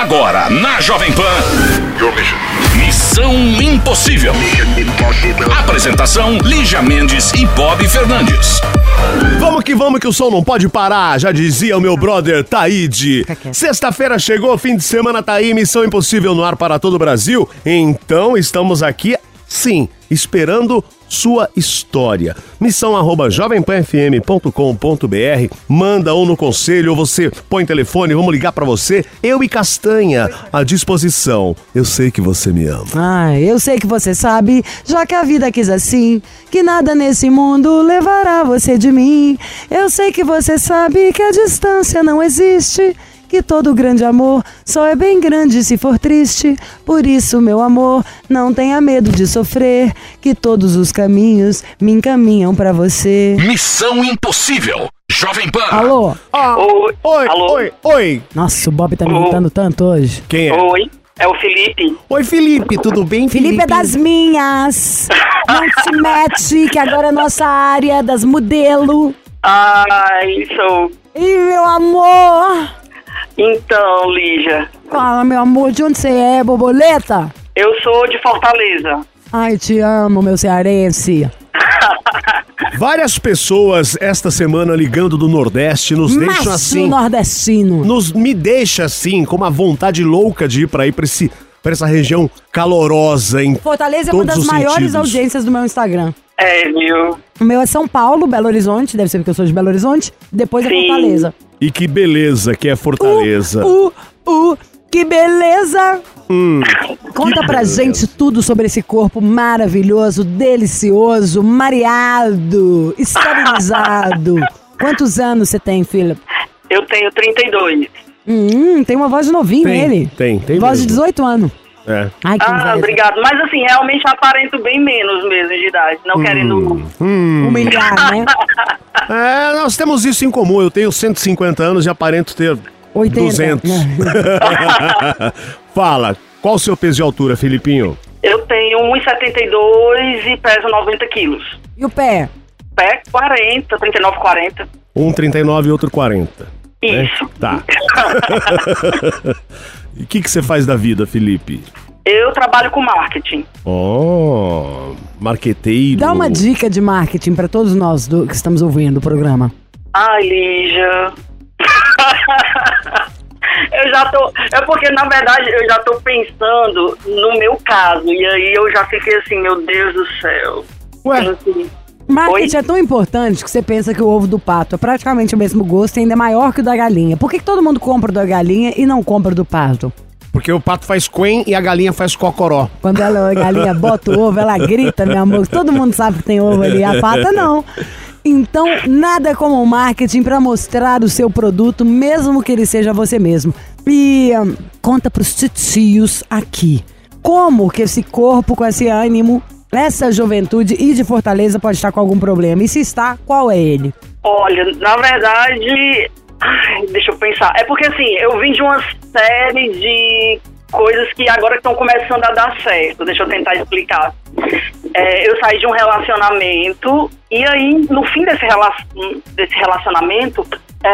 Agora, na Jovem Pan, Missão Impossível. Apresentação, Lígia Mendes e Bob Fernandes. Vamos que o som não pode parar, já dizia o meu brother Taíde. Sexta-feira chegou, fim de semana tá aí, Missão Impossível no ar para todo o Brasil. Então estamos aqui, sim, esperando sua história. missão@jovempanfm.com.br. Manda um no conselho ou você põe telefone, vamos ligar pra você. Eu e Castanha à disposição. Eu sei que você me ama. Eu sei que você sabe, já que a vida quis assim, que nada nesse mundo levará você de mim. Eu sei que você sabe que a distância não existe, que todo grande amor só é bem grande se for triste. Por isso, meu amor, não tenha medo de sofrer, que todos os caminhos me encaminham pra você. Missão Impossível, Jovem Pan. Alô? Oi, Alô? oi. Nossa, o Bob tá me irritando tanto hoje. Quem é? Oi, é o Felipe. Oi, Felipe, tudo bem, Felipe é das minhas. Não se mete, que agora é nossa área das modelo. Ai, sou. Ih, meu amor. Então, Lígia, Fala, meu amor, de onde você é, borboleta? eu sou de Fortaleza. Ai, te amo, meu cearense. Várias pessoas esta semana ligando do Nordeste nos deixam Macho assim. nordestino. Me deixa assim, com uma vontade louca de ir pra essa região calorosa em Fortaleza é uma todos das os maiores sentidos. audiências do meu Instagram. É, viu? O meu é São Paulo, Belo Horizonte, deve ser porque eu sou de Belo Horizonte. Depois é Sim. Fortaleza. E que beleza que é Fortaleza. Que beleza! Conta pra beleza. gente tudo sobre esse corpo maravilhoso, delicioso, mareado, esterilizado. Quantos anos você tem, Philip? Eu tenho 32. Tem uma voz de novinho nele. Tem Voz mesmo. de 18 anos. É. Ai, que inveja. Obrigado. Mas assim, realmente aparento bem menos mesmo de idade. Não querendo... Humilhar, né? É, nós temos isso em comum. Eu tenho 150 anos e aparento ter 80. 200. Fala, qual o seu peso de altura, Felipinho? Eu tenho 1,72 e peso 90 quilos. E o pé? Pé 40, 39, 40. 1,39 e outro 40. Isso. Tá. E o que você faz da vida, Felipe? Eu trabalho com marketing. Oh, marqueteiro. Dá uma dica de marketing pra todos nós que estamos ouvindo o programa. Ai, Lígia. Eu já tô... É porque, na verdade, eu já tô pensando no meu caso. E aí eu já fiquei assim, meu Deus do céu. Ué? Marketing é tão importante que você pensa que o ovo do pato é praticamente o mesmo gosto e ainda é maior que o da galinha. Por que todo mundo compra o da galinha e não compra o do pato? Porque o pato faz quen e a galinha faz cocoró. Quando a galinha bota o ovo, ela grita, meu amor. Todo mundo sabe que tem ovo ali, a pata não. Então, nada como o marketing para mostrar o seu produto, mesmo que ele seja você mesmo. E conta pros titios aqui, como que esse corpo com esse ânimo, essa juventude e de Fortaleza pode estar com algum problema? E se está, qual é ele? Olha, na verdade... Ai, deixa eu pensar. É porque, assim, eu vim de uma série de coisas que agora estão começando a dar certo. Deixa eu tentar explicar. Eu saí de um relacionamento e aí, no fim desse relacionamento,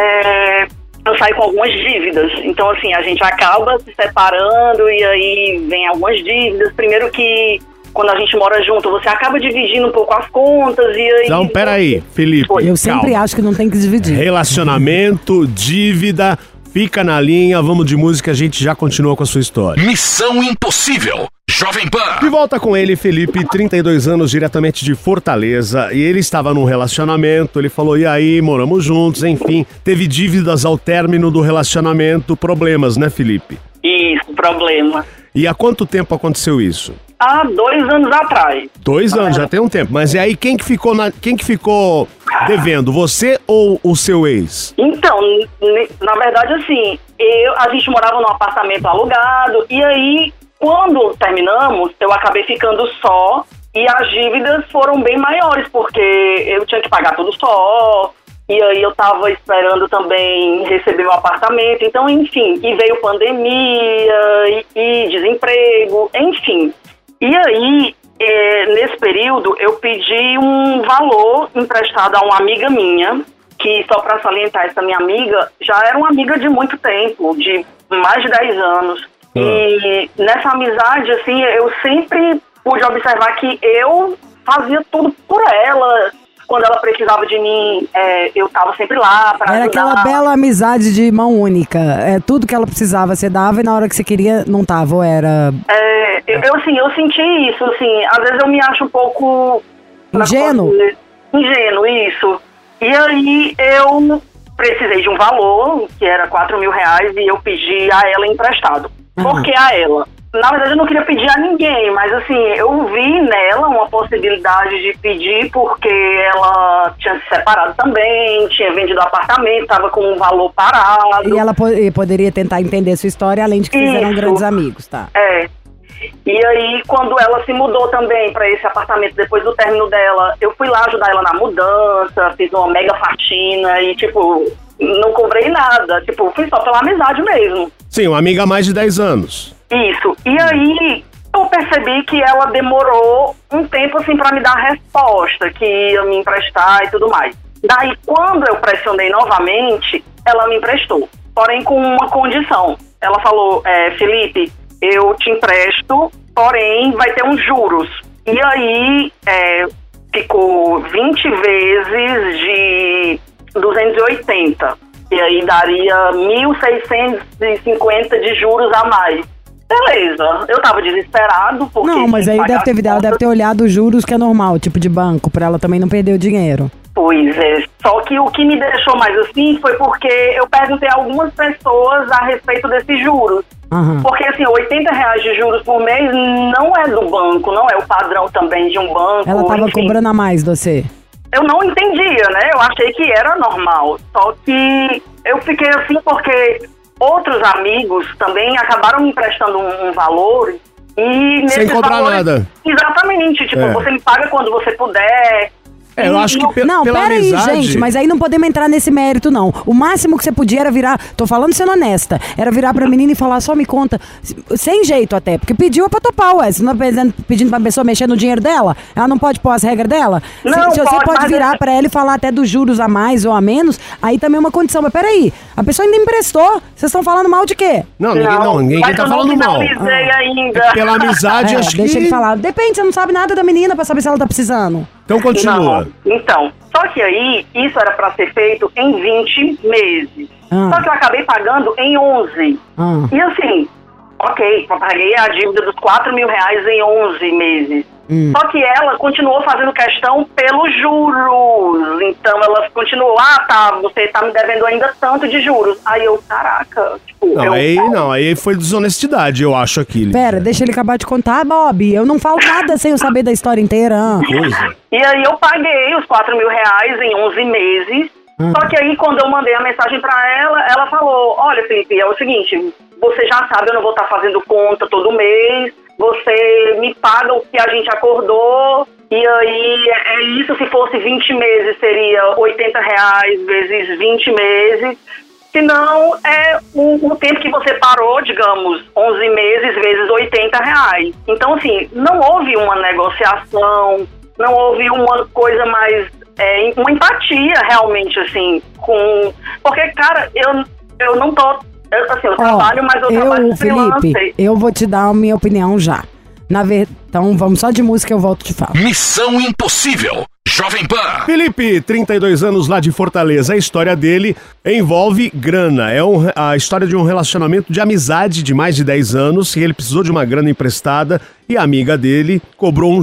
eu saí com algumas dívidas. Então, assim, a gente acaba se separando e aí vem algumas dívidas. Primeiro que, quando a gente mora junto, você acaba dividindo um pouco as contas e aí... Então, peraí, Felipe. Eu sempre calma. acho que não tem que dividir. Relacionamento, dívida, fica na linha, vamos de música, a gente já continua com a sua história. Missão Impossível, Jovem Pan. De volta com ele, Felipe, 32 anos, diretamente de Fortaleza, e ele estava num relacionamento, ele falou, e aí, moramos juntos, enfim, teve dívidas ao término do relacionamento, problemas, né, Felipe? Isso, problema. E há quanto tempo aconteceu isso? Há 2 anos atrás. 2 anos, já tem um tempo, mas e aí quem que ficou devendo, você ou o seu ex? Então, na verdade, assim, a gente morava num apartamento alugado e aí, quando terminamos, eu acabei ficando só e as dívidas foram bem maiores, porque eu tinha que pagar tudo só, e aí eu tava esperando também receber meu apartamento, então, enfim, e veio pandemia e desemprego, enfim. E aí, nesse período, eu pedi um valor emprestado a uma amiga minha que, só para salientar, essa minha amiga já era uma amiga de muito tempo, de mais de 10 anos. E nessa amizade, assim, eu sempre pude observar que eu fazia tudo por ela. Quando ela precisava de mim, eu tava sempre lá para ajudar. Era aquela bela amizade de mão única. Tudo que ela precisava, você dava, e na hora que você queria, não tava, ou era... Eu senti isso, assim, às vezes eu me acho um pouco... Ingênuo? Ingênuo, isso. E aí eu precisei de um valor, que era R$4.000, e eu pedi a ela emprestado. Por que a ela? Na verdade, eu não queria pedir a ninguém, mas assim, eu vi nela uma possibilidade de pedir porque ela tinha se separado também, tinha vendido o apartamento, estava com um valor parado. E ela poderia tentar entender sua história, além de que vocês eram grandes amigos, tá? E aí, quando ela se mudou também para esse apartamento, depois do término dela, eu fui lá ajudar ela na mudança, fiz uma mega faxina e, tipo, não cobrei nada. Tipo, fui só pela amizade mesmo. Sim, uma amiga há mais de 10 anos. Isso. E aí, eu percebi que ela demorou um tempo, assim, pra me dar a resposta, que ia me emprestar e tudo mais. Daí, quando eu pressionei novamente, ela me emprestou. Porém, com uma condição. Ela falou, Felipe, eu te empresto, porém, vai ter uns juros. E aí, ficou 20 vezes de 280. E aí, daria 1.650 de juros a mais. Beleza, eu tava desesperado porque... Não, mas aí ela deve ter olhado os juros, que é normal, tipo de banco, pra ela também não perder o dinheiro. Pois é, só que o que me deixou mais assim foi porque eu perguntei a algumas pessoas a respeito desses juros. Porque assim, R$80 de juros por mês não é do banco, não é o padrão também de um banco. Ela tava cobrando a mais de você? Eu não entendia, né? Eu achei que era normal, só que eu fiquei assim porque... Outros amigos também acabaram me emprestando um valor e... Sem cobrar nada. Exatamente, tipo, você me paga quando você puder... Eu acho que não, pela pera amizade... aí, gente, mas aí não podemos entrar nesse mérito, não. O máximo que você podia era virar, tô falando sendo honesta, era virar pra menina e falar, só me conta, sem jeito até, porque pediu pra topar, ué, você não tá pedindo pra pessoa mexer no dinheiro dela? Ela não pode pôr as regras dela? Não, se você pode virar pra ela e falar até dos juros a mais ou a menos, aí também é uma condição, mas peraí, a pessoa ainda emprestou, vocês estão falando mal de quê? Ninguém tá falando mal. Ainda. Pela amizade, acho que... Deixa ele falar, depende, você não sabe nada da menina pra saber se ela tá precisando. Então continua. Não. Então, só que aí, isso era pra ser feito em 20 meses. Só que eu acabei pagando em 11. E assim, ok, eu paguei a dívida dos R$4.000 em 11 meses. Só que ela continuou fazendo questão pelos juros. Então ela continuou, você tá me devendo ainda tanto de juros. Aí eu, caraca, tipo... Aí foi desonestidade, eu acho, aquilo. Pera, deixa ele acabar de contar, Bob. Eu não falo nada sem eu saber da história inteira. E aí eu paguei os R$4.000 em 11 meses. Só que aí quando eu mandei a mensagem pra ela, ela falou, olha, Felipe, é o seguinte, você já sabe, eu não vou estar fazendo conta todo mês. Você me paga o que a gente acordou, e aí é isso. Se fosse 20 meses, seria R$80 vezes 20 meses. Se não, é o tempo que você parou, digamos, 11 meses vezes R$80. Então, assim, não houve uma negociação, não houve uma coisa mais... uma empatia, realmente, assim, com... Porque, cara, eu não tô... eu trabalho, mas eu trabalho freelance. Felipe, eu vou te dar a minha opinião já. Então vamos só de música, eu volto e te falo. Missão Impossível, Jovem Pan. Felipe, 32 anos, lá de Fortaleza. A história dele envolve grana. É a história de um relacionamento de amizade de mais de 10 anos. E ele precisou de uma grana emprestada e a amiga dele cobrou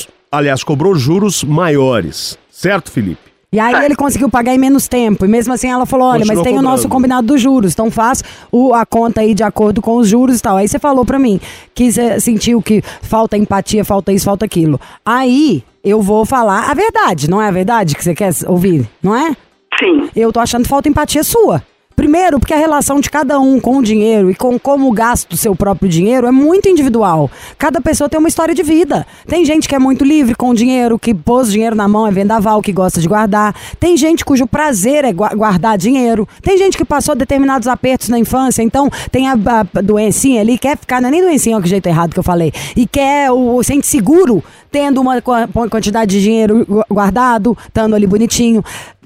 juros maiores. Certo, Felipe? E aí ele conseguiu pagar em menos tempo. E mesmo assim ela falou, olha, mas tem o nosso combinado dos juros. Então faz a conta aí de acordo com os juros e tal. Aí você falou pra mim que você sentiu que falta empatia, falta isso, falta aquilo. Aí eu vou falar a verdade. Não é a verdade que você quer ouvir? Não é? Sim. Eu tô achando que falta empatia sua. Primeiro, porque a relação de cada um com o dinheiro e com como gasta o seu próprio dinheiro é muito individual. Cada pessoa tem uma história de vida. Tem gente que é muito livre com o dinheiro, que pôs dinheiro na mão, é vendaval, que gosta de guardar. Tem gente cujo prazer é guardar dinheiro. Tem gente que passou determinados apertos na infância, então tem a doencinha ali, quer ficar, não é nem doencinha, é o jeito errado que eu falei, e quer sente seguro tendo uma quantidade de dinheiro guardado, estando ali bonitinho.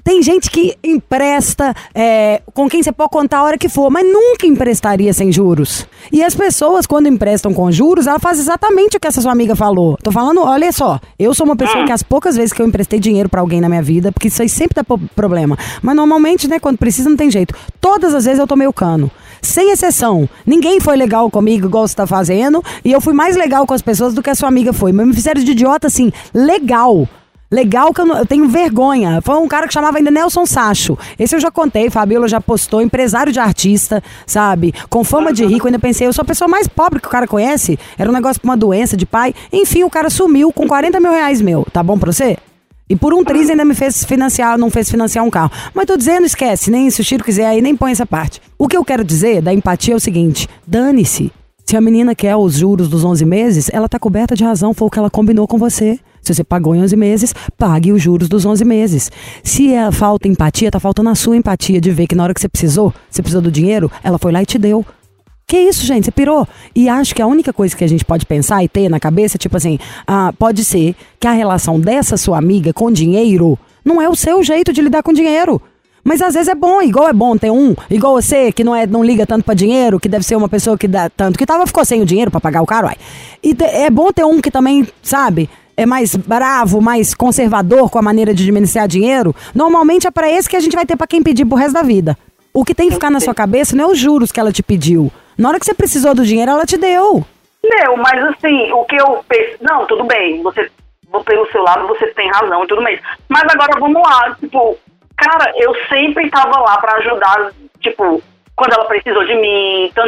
Tem gente que empresta com quem você pode contar a hora que for, mas nunca emprestaria sem juros. E as pessoas, quando emprestam com juros, ela faz exatamente o que essa sua amiga falou. Tô falando, olha só, eu sou uma pessoa que as poucas vezes que eu emprestei dinheiro pra alguém na minha vida, porque isso aí sempre dá problema, mas normalmente, né, quando precisa não tem jeito. Todas as vezes eu tomei o cano. Sem exceção. Ninguém foi legal comigo igual você tá fazendo, e eu fui mais legal com as pessoas do que a sua amiga foi. Mas me fizeram de idiota, assim, legal que eu tenho vergonha. Foi um cara que chamava ainda Nelson Sacho. Esse eu já contei, Fabiola já postou, empresário de artista, sabe? Com fama de rico, ainda pensei, eu sou a pessoa mais pobre que o cara conhece. Era um negócio pra uma doença de pai. Enfim, o cara sumiu com 40 mil reais meu. Tá bom pra você? E por um triz ainda me fez financiar, não fez financiar um carro. Mas tô dizendo, esquece, nem se o Chiro quiser aí, nem põe essa parte. O que eu quero dizer da empatia é o seguinte, dane-se. Se a menina quer os juros dos 11 meses, ela tá coberta de razão, foi o que ela combinou com você. Se você pagou em 11 meses, pague os juros dos 11 meses. Se falta empatia, tá faltando a sua empatia de ver que na hora que você precisou do dinheiro, ela foi lá e te deu. Que isso, gente? Você pirou? E acho que a única coisa que a gente pode pensar e ter na cabeça, tipo assim, pode ser que a relação dessa sua amiga com dinheiro não é o seu jeito de lidar com dinheiro. Mas às vezes é bom ter igual você, que não liga tanto pra dinheiro, que deve ser uma pessoa que dá tanto, que ficou sem o dinheiro pra pagar o caro, uai. E é bom ter que também, sabe, é mais bravo, mais conservador com a maneira de administrar dinheiro. Normalmente é pra esse que a gente vai ter pra quem pedir pro resto da vida. O que tem que ficar na sua cabeça não é os juros que ela te pediu. Na hora que você precisou do dinheiro, ela te deu. Não, mas assim, o que eu penso... Não, tudo bem, pelo seu lado você tem razão e tudo mais. Mas agora vamos lá, tipo... Cara, eu sempre tava lá pra ajudar, tipo, quando ela precisou de mim, tanto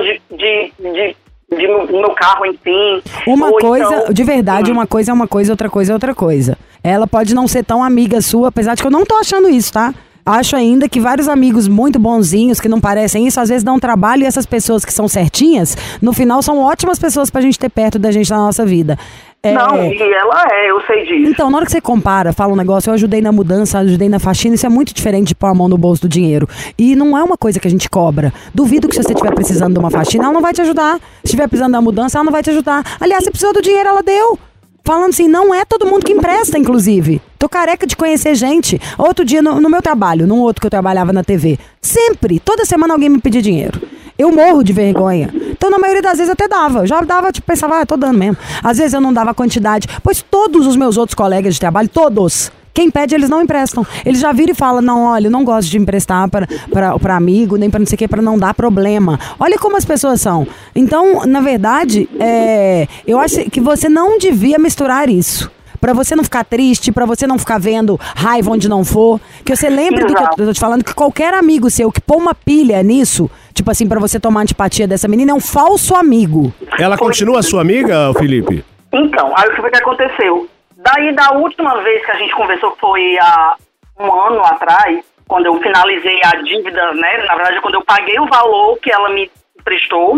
de meu carro, enfim. Uma coisa, então... de verdade, uma coisa é uma coisa, outra coisa é outra coisa. Ela pode não ser tão amiga sua, apesar de que eu não tô achando isso, tá? Acho ainda que vários amigos muito bonzinhos, que não parecem isso, às vezes dão trabalho, e essas pessoas que são certinhas, no final são ótimas pessoas pra gente ter perto da gente na nossa vida. Não, e ela eu sei disso. Então, na hora que você compara, fala um negócio, eu ajudei na mudança, ajudei na faxina, isso é muito diferente de pôr a mão no bolso do dinheiro. E não é uma coisa que a gente cobra. Duvido que se você estiver precisando de uma faxina, ela não vai te ajudar. Se estiver precisando da mudança, ela não vai te ajudar. Aliás, você precisou do dinheiro, ela deu. Falando assim, não é todo mundo que empresta, inclusive. Tô careca de conhecer gente. Outro dia, no meu trabalho, num outro que eu trabalhava na TV, sempre, toda semana alguém me pedia dinheiro. Eu morro de vergonha. Então, na maioria das vezes, até dava. Eu já dava, tipo, pensava, tô dando mesmo. Às vezes eu não dava quantidade. Pois todos os meus outros colegas de trabalho, todos, quem pede, eles não emprestam. Eles já viram e falam, não, olha, eu não gosto de emprestar pra amigo, nem pra não sei o que, pra não dar problema. Olha como as pessoas são. Então, na verdade, eu acho que você não devia misturar isso. Pra você não ficar triste, pra você não ficar vendo raiva onde não for. Que você lembre do que eu tô te falando, que qualquer amigo seu que pôr uma pilha nisso, tipo assim, pra você tomar antipatia dessa menina, é um falso amigo. Ela continua sua amiga, Felipe? Então, aí o que aconteceu? Daí, da última vez que a gente conversou, que foi há um ano atrás, quando eu finalizei a dívida, né? Na verdade, quando eu paguei o valor que ela me emprestou,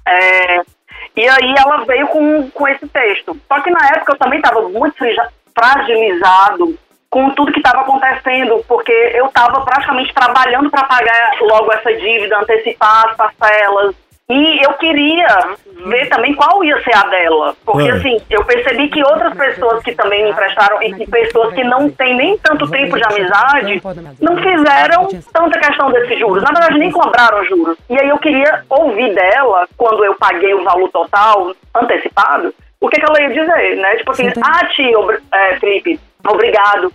e aí ela veio com esse texto. Só que na época eu também estava muito fragilizado com tudo que estava acontecendo, porque eu estava praticamente trabalhando para pagar logo essa dívida, antecipar as parcelas. E eu queria ver também qual ia ser a dela. Porque, assim, eu percebi que outras pessoas que também me emprestaram, e que pessoas que não têm nem tanto tempo de amizade, não fizeram tanta questão desses juros. Na verdade, nem cobraram juros. E aí eu queria ouvir dela, quando eu paguei o valor total, antecipado, o que ela ia dizer, né? Tipo assim, Felipe, obrigado.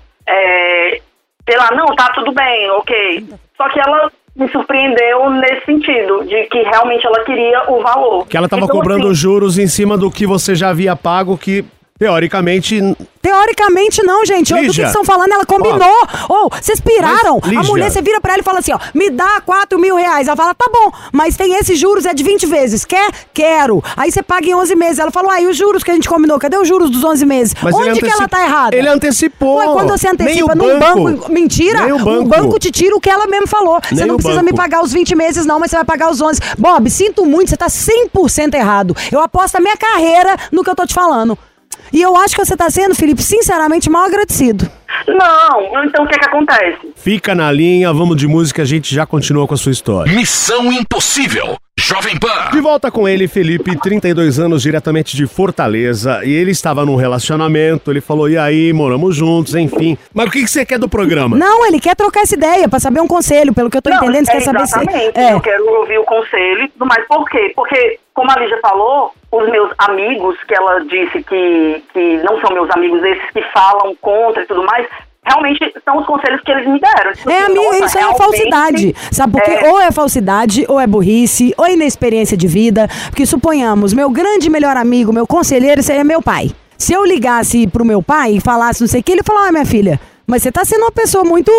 Sei lá, não, tá tudo bem, ok. Só que ela me surpreendeu nesse sentido, de que realmente ela queria o valor. Que ela tava cobrando assim, juros em cima do que você já havia pago, que teoricamente... Teoricamente não, gente. Do que vocês estão falando, ela combinou. Vocês piraram. A mulher, você vira pra ela e fala assim, me dá 4 mil reais. Ela fala, tá bom, mas tem esses juros, é de 20 vezes. Quer? Quero. Aí você paga em 11 meses. Ela falou, e os juros que a gente combinou? Cadê os juros dos 11 meses? Mas onde que ela tá errada? Ele antecipou. Ué, quando você antecipa num banco... Mentira. O banco te tira o que ela mesmo falou. Você não precisa me pagar os 20 meses não, mas você vai pagar os 11. Bob, sinto muito, você tá 100% errado. Eu aposto a minha carreira no que eu tô te falando. E eu acho que você tá sendo, Felipe, sinceramente mal agradecido. Não, então o que acontece? Fica na linha, vamos de música, a gente já continua com a sua história. Missão Impossível. Jovem Pan. De volta com ele, Felipe, 32 anos, diretamente de Fortaleza. E ele estava num relacionamento, ele falou, e aí, moramos juntos, enfim. Mas o que você quer do programa? Não, ele quer trocar essa ideia, pra saber um conselho, pelo que eu tô entendendo, você quer saber se... Eu quero ouvir o conselho e tudo mais. Por quê? Porque, como a Lígia falou, os meus amigos, que ela disse que não são meus amigos, esses que falam contra e tudo mais... Realmente são os conselhos que eles me deram. Tipo, amigo, isso é falsidade. Sabe por quê? Ou é falsidade, ou é burrice, ou é inexperiência de vida. Porque suponhamos, meu grande melhor amigo, meu conselheiro, seria meu pai. Se eu ligasse pro meu pai e falasse não sei o que, ele falou, minha filha, mas você tá sendo uma pessoa muito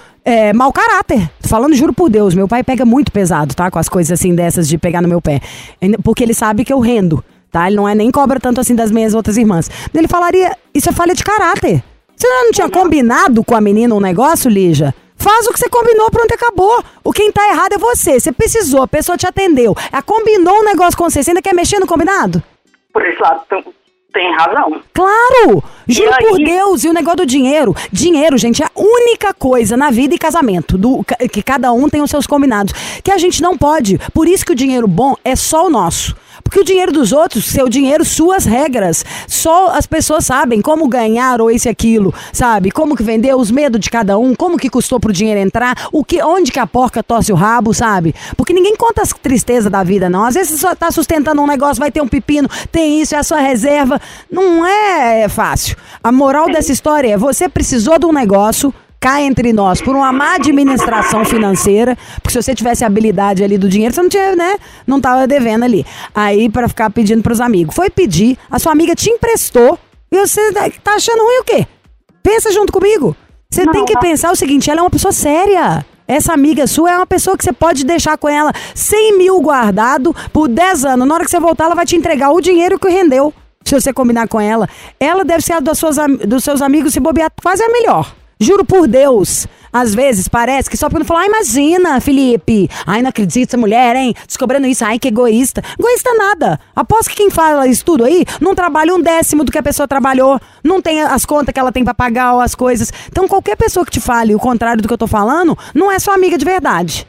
mau caráter. Falando, juro por Deus, meu pai pega muito pesado, tá? Com as coisas assim dessas de pegar no meu pé. Porque ele sabe que eu rendo, tá? Ele não é nem cobra tanto assim das minhas outras irmãs. Ele falaria, isso é falha de caráter. Você não tinha combinado com a menina um negócio, Lígia? Faz o que você combinou, pronto, acabou. Quem tá errado é você. Você precisou, a pessoa te atendeu. Ela combinou um negócio com você. Você ainda quer mexer no combinado? Por esse lado, tem razão. Claro! Juro por Deus, e o negócio do dinheiro. Dinheiro, gente, é a única coisa na vida e casamento, que cada um tem os seus combinados, que a gente não pode. Por isso que o dinheiro bom é só o nosso. Porque o dinheiro dos outros, seu dinheiro, suas regras. Só as pessoas sabem como ganhar ou esse e aquilo, sabe? Como que vender, os medos de cada um, como que custou pro dinheiro entrar, onde que a porca torce o rabo, sabe? Porque ninguém conta as tristezas da vida, não. Às vezes você só tá sustentando um negócio, vai ter um pepino, tem isso, é a sua reserva. Não é fácil. A moral dessa história é, você precisou de um negócio, cá entre nós, por uma má administração financeira, porque se você tivesse habilidade ali do dinheiro, você não tinha, né? Não tava devendo ali. Aí, pra ficar pedindo pros amigos. Foi pedir, a sua amiga te emprestou, e você tá achando ruim o quê? Pensa junto comigo. Você tem que pensar o seguinte, ela é uma pessoa séria. Essa amiga sua é uma pessoa que você pode deixar com ela 100 mil guardado por 10 anos. Na hora que você voltar, ela vai te entregar o dinheiro que rendeu. Se você combinar com ela. Ela deve ser a dos seus amigos, se bobear, quase a melhor. Juro por Deus, às vezes parece que só porque não falar, imagina, Felipe, não acredito, essa mulher, hein, descobrindo isso, que egoísta. Egoísta nada. Aposto que quem fala isso tudo aí não trabalha 1/10 do que a pessoa trabalhou, não tem as contas que ela tem pra pagar ou as coisas. Então qualquer pessoa que te fale o contrário do que eu tô falando, não é sua amiga de verdade.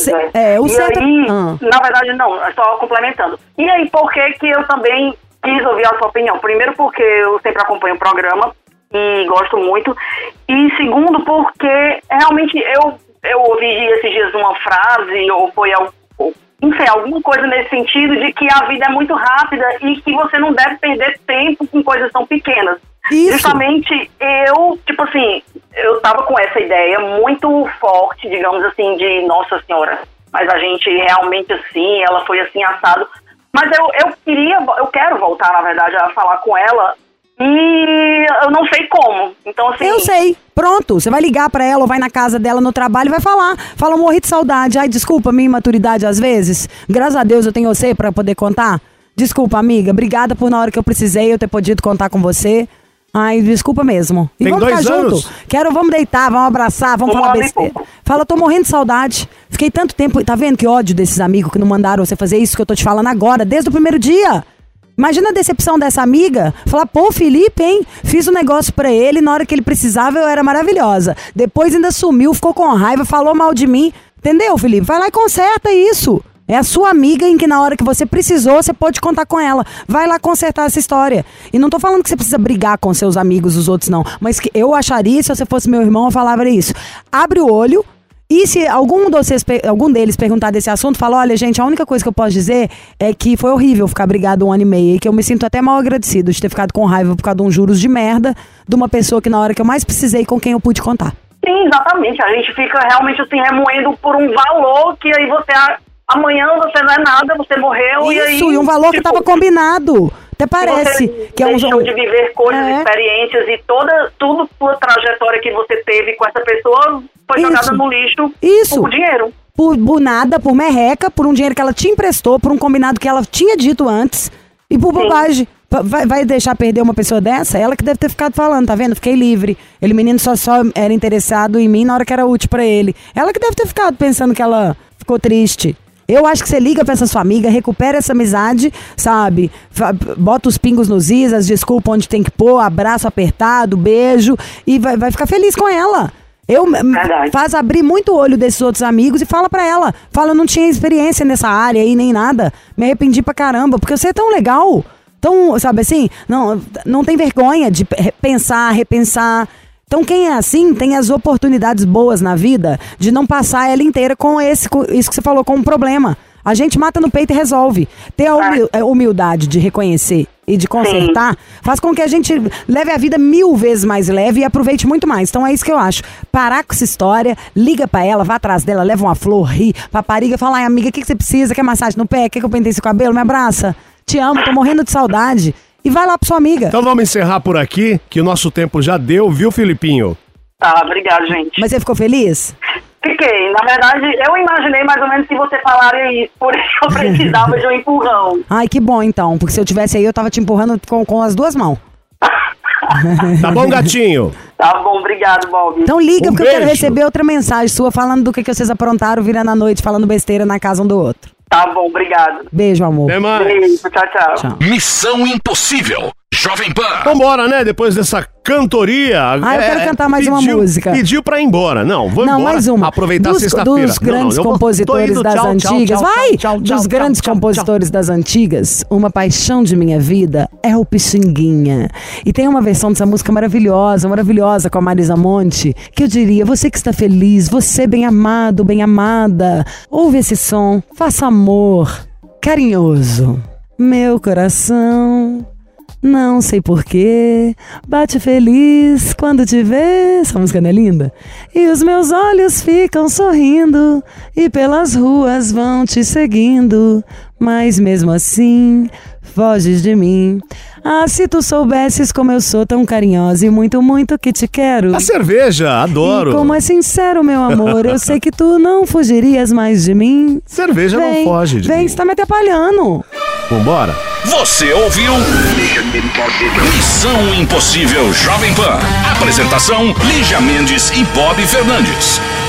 Na verdade não, só complementando. E aí, por que eu também quis ouvir a sua opinião? Primeiro porque eu sempre acompanho o programa, e gosto muito. E segundo, porque realmente eu ouvi esses dias uma frase, ou foi enfim, alguma coisa nesse sentido, de que a vida é muito rápida e que você não deve perder tempo com coisas tão pequenas. Isso. Justamente eu tava com essa ideia muito forte, digamos assim, de Nossa Senhora, mas a gente realmente assim, ela foi assim assado. Mas eu quero voltar, na verdade, a falar com ela. E eu não sei como. Então, assim... Eu sei. Pronto. Você vai ligar pra ela ou vai na casa dela no trabalho e vai falar. Fala, morri de saudade. Ai, desculpa, minha imaturidade às vezes. Graças a Deus eu tenho você pra poder contar. Desculpa, amiga. Obrigada por na hora que eu precisei eu ter podido contar com você. Ai, desculpa mesmo. E tem vamos 2 ficar anos. junto. Vamos deitar, vamos abraçar, vamos falar besteira. Fala, tô morrendo de saudade. Fiquei tanto tempo... Tá vendo que ódio desses amigos que não mandaram você fazer isso que eu tô te falando agora, desde o primeiro dia. Imagina a decepção dessa amiga, falar, pô, Felipe, hein, fiz um negócio pra ele, na hora que ele precisava eu era maravilhosa. Depois ainda sumiu, ficou com raiva, falou mal de mim. Entendeu, Felipe? Vai lá e conserta isso. É a sua amiga em que na hora que você precisou, você pode contar com ela. Vai lá consertar essa história. E não tô falando que você precisa brigar com seus amigos, os outros não. Mas que eu acharia, se você fosse meu irmão, eu falava isso. Abre o olho. E se algum deles perguntar desse assunto, fala, olha, gente, a única coisa que eu posso dizer é que foi horrível ficar brigado 1 ano e meio e que eu me sinto até mal agradecido de ter ficado com raiva por causa de uns juros de merda de uma pessoa que na hora que eu mais precisei, com quem eu pude contar. Sim, exatamente. A gente fica realmente assim, remoendo por um valor que aí você... Amanhã você não é nada, você morreu e aí... Isso, e um valor que tava combinado. Até parece que é um... deixou de viver coisas, experiências e tudo sua trajetória que você teve com essa pessoa foi jogada no lixo por dinheiro. Por nada, por merreca, por um dinheiro que ela te emprestou, por um combinado que ela tinha dito antes e por bobagem. Vai deixar perder uma pessoa dessa? Ela que deve ter ficado falando, tá vendo? Fiquei livre. Ele, menino, só era interessado em mim na hora que era útil pra ele. Ela que deve ter ficado pensando que ela ficou triste. Eu acho que você liga pra essa sua amiga, recupera essa amizade, sabe? Bota os pingos nos is, desculpa onde tem que pôr, abraço apertado, beijo, e vai ficar feliz com ela. Faz abrir muito o olho desses outros amigos e fala pra ela. Fala, eu não tinha experiência nessa área aí, nem nada. Me arrependi pra caramba, porque você é tão legal. Tão, sabe assim? Não tem vergonha de pensar, repensar. Então quem é assim tem as oportunidades boas na vida de não passar ela inteira com isso que você falou, com um problema. A gente mata no peito e resolve. Ter a humildade de reconhecer e de consertar faz com que a gente leve a vida 1000 vezes mais leve e aproveite muito mais. Então é isso que eu acho. Parar com essa história, liga pra ela, vá atrás dela, leva uma flor, ri, papariga, fala, ai amiga, o que você precisa? Quer massagem no pé? Quer que eu penteie seu cabelo? Me abraça. Te amo, tô morrendo de saudade. E vai lá pra sua amiga. Então vamos encerrar por aqui, que o nosso tempo já deu, viu, Filipinho? Tá, obrigado, gente. Mas você ficou feliz? Fiquei. Na verdade, eu imaginei mais ou menos que você falaria isso, por isso eu precisava de um empurrão. Ai, que bom então, porque se eu tivesse aí, eu tava te empurrando com as duas mãos. Tá bom, gatinho? Tá bom, obrigado, Bob. Então liga, porque beijo. eu quero receber outra mensagem sua falando do que vocês aprontaram virando a noite, falando besteira na casa um do outro. Tá bom, obrigado. Beijo, amor. Até mais. Beijo, tchau. Missão Impossível. Jovem Pan. Vambora, né? Depois dessa cantoria. Eu quero cantar mais uma música. Pediu pra ir embora. Não, vou embora. Mais uma. Aproveitar sexta-feira. Dos grandes compositores das antigas. Dos grandes compositores das antigas, uma paixão de minha vida é o Pixinguinha. E tem uma versão dessa música maravilhosa com a Marisa Monte, que eu diria, você que está feliz, você bem amado, bem amada, ouve esse som, faça amor, carinhoso. Meu coração, não sei porquê, bate feliz quando te vê. Essa música não é linda? E os meus olhos ficam sorrindo e pelas ruas vão te seguindo, mas mesmo assim foges de mim. Ah, se tu soubesses como eu sou tão carinhosa e muito, muito que te quero. A cerveja, adoro. E como é sincero, meu amor, eu sei que tu não fugirias mais de mim. Cerveja não foge de mim. Vem, você tá me atrapalhando. Vambora? Você ouviu? Missão Impossível Jovem Pan. Apresentação: Lígia Mendes e Bob Fernandes.